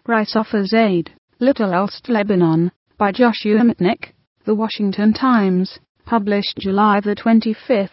Rice offers aid, little else to Lebanon, by Joshua Mitnick. The Washington Times, published July the 25th,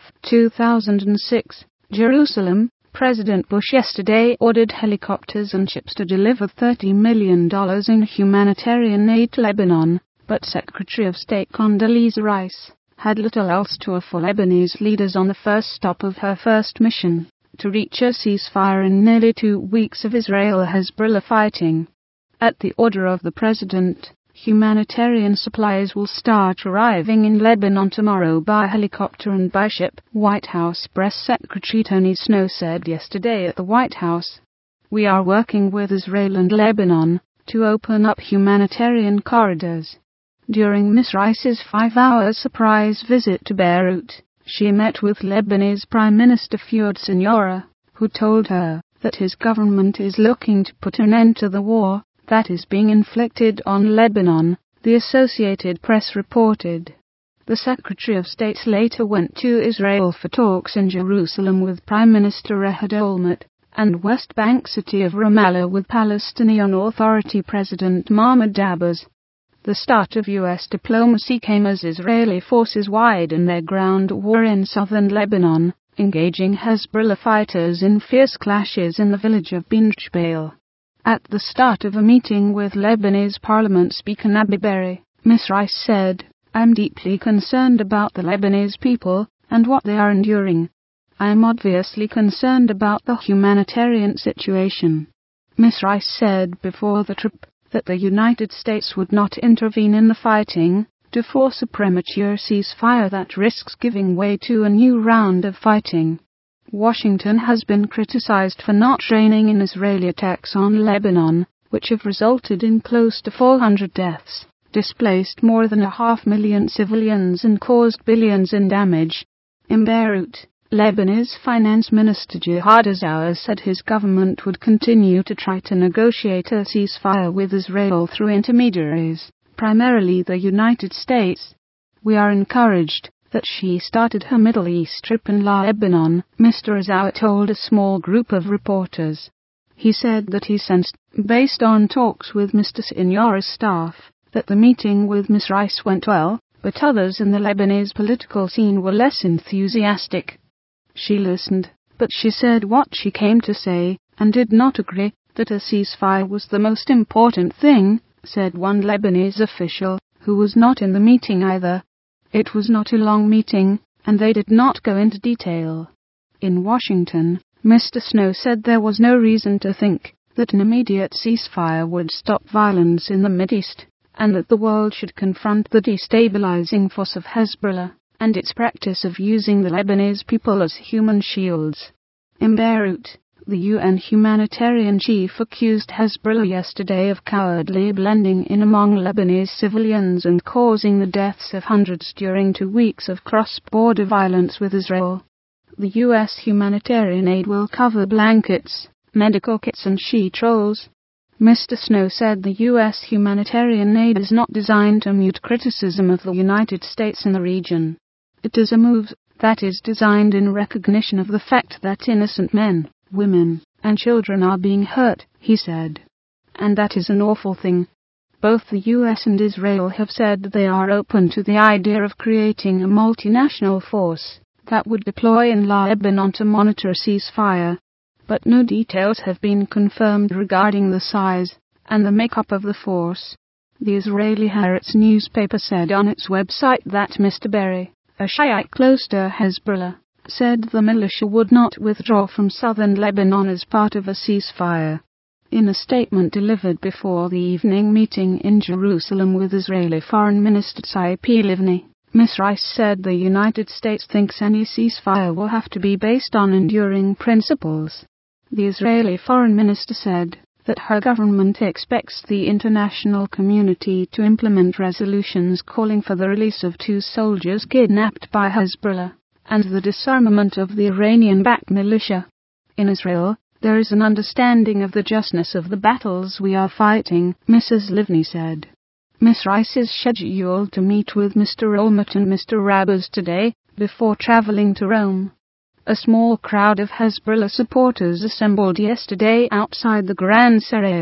2006, Jerusalem. President Bush yesterday ordered helicopters and ships to deliver $30 million in humanitarian aid to Lebanon, but Secretary of State Condoleezza Rice had little else to offer Lebanese leaders on the first stop of her first mission, to reach a ceasefire in nearly 2 weeks of Israel-Hezbollah fighting. At the order of the President, humanitarian supplies will start arriving in Lebanon tomorrow by helicopter and by ship, White House Press Secretary Tony Snow said yesterday at the White House. We are working with Israel and Lebanon to open up humanitarian corridors. During Ms. Rice's 5-hour surprise visit to Beirut, she met with Lebanese Prime Minister Fuad Siniora, who told her that his government is looking to put an end to the war that is being inflicted on Lebanon, the Associated Press reported. The Secretary of State later went to Israel for talks in Jerusalem with Prime Minister Ehud Olmert, and West Bank city of Ramallah with Palestinian Authority President Mahmoud Abbas. The start of U.S. diplomacy came as Israeli forces widen their ground war in southern Lebanon, engaging Hezbollah fighters in fierce clashes in the village of Bin Jbeil. At the start of a meeting with Lebanese Parliament Speaker Nabi Berri, Ms. Rice said, "I am deeply concerned about the Lebanese people and what they are enduring. I am obviously concerned about the humanitarian situation." Ms. Rice said before the trip that the United States would not intervene in the fighting to force a premature ceasefire that risks giving way to a new round of fighting. Washington has been criticized for not reining in Israeli attacks on Lebanon, which have resulted in close to 400 deaths, displaced more than 500,000 civilians and caused billions in damage. In Beirut, Lebanese Finance Minister Jihad Azzawar said his government would continue to try to negotiate a ceasefire with Israel through intermediaries, primarily the United States. "We are encouraged that she started her Middle East trip in Lebanon," Mr. Azzawar told a small group of reporters. He said that he sensed, based on talks with Mr. Siniora's staff, that the meeting with Ms. Rice went well, but others in the Lebanese political scene were less enthusiastic. "She listened, but she said what she came to say, and did not agree that a ceasefire was the most important thing," said one Lebanese official, who was not in the meeting either. It was not a long meeting, and they did not go into detail. In Washington, Mr. Snow said there was no reason to think that an immediate ceasefire would stop violence in the Mideast, and that the world should confront the destabilizing force of Hezbollah and its practice of using the Lebanese people as human shields. In Beirut, the UN humanitarian chief accused Hezbollah yesterday of cowardly blending in among Lebanese civilians and causing the deaths of hundreds during 2 weeks of cross-border violence with Israel. The U.S. humanitarian aid will cover blankets, medical kits and sheet rolls. Mr. Snow said the U.S. humanitarian aid is not designed to mute criticism of the United States in the region. It is a move that is designed in recognition of the fact that innocent men, women, and children are being hurt, he said. And that is an awful thing. Both the US and Israel have said they are open to the idea of creating a multinational force that would deploy in Lebanon to monitor a ceasefire. But no details have been confirmed regarding the size and the makeup of the force. The Israeli Haaretz newspaper said on its website that Mr. Berri, a Shiite close to Hezbollah, said the militia would not withdraw from southern Lebanon as part of a ceasefire. In a statement delivered before the evening meeting in Jerusalem with Israeli Foreign Minister Tzipi Livni, Ms. Rice said the United States thinks any ceasefire will have to be based on enduring principles. The Israeli Foreign Minister said that her government expects the international community to implement resolutions calling for the release of 2 soldiers kidnapped by Hezbollah and the disarmament of the Iranian-backed militia. In Israel, there is an understanding of the justness of the battles we are fighting, Mrs. Livni said. Ms. Rice is scheduled to meet with Mr. Olmert and Mr. Abbas today, before traveling to Rome. A small crowd of Hezbollah supporters assembled yesterday outside the Grand Sarail,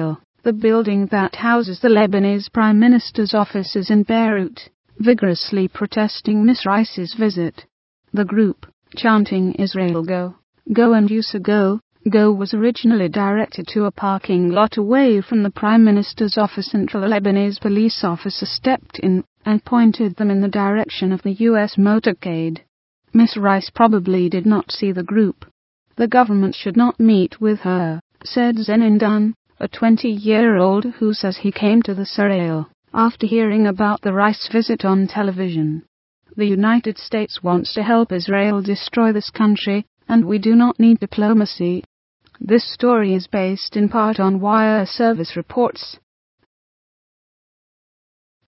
the building that houses the Lebanese Prime Minister's offices in Beirut, vigorously protesting Ms. Rice's visit. The group, chanting Israel Go, Go and USA Go, Go was originally directed to a parking lot away from the Prime Minister's office until a Lebanese police officer stepped in and pointed them in the direction of the US motorcade. Ms. Rice probably did not see the group. The government should not meet with her, said Zenin Dunn, a 20-year-old who says he came to the Israel after hearing about the Rice visit on television. The United States wants to help Israel destroy this country, and we do not need diplomacy. This story is based in part on wire service reports.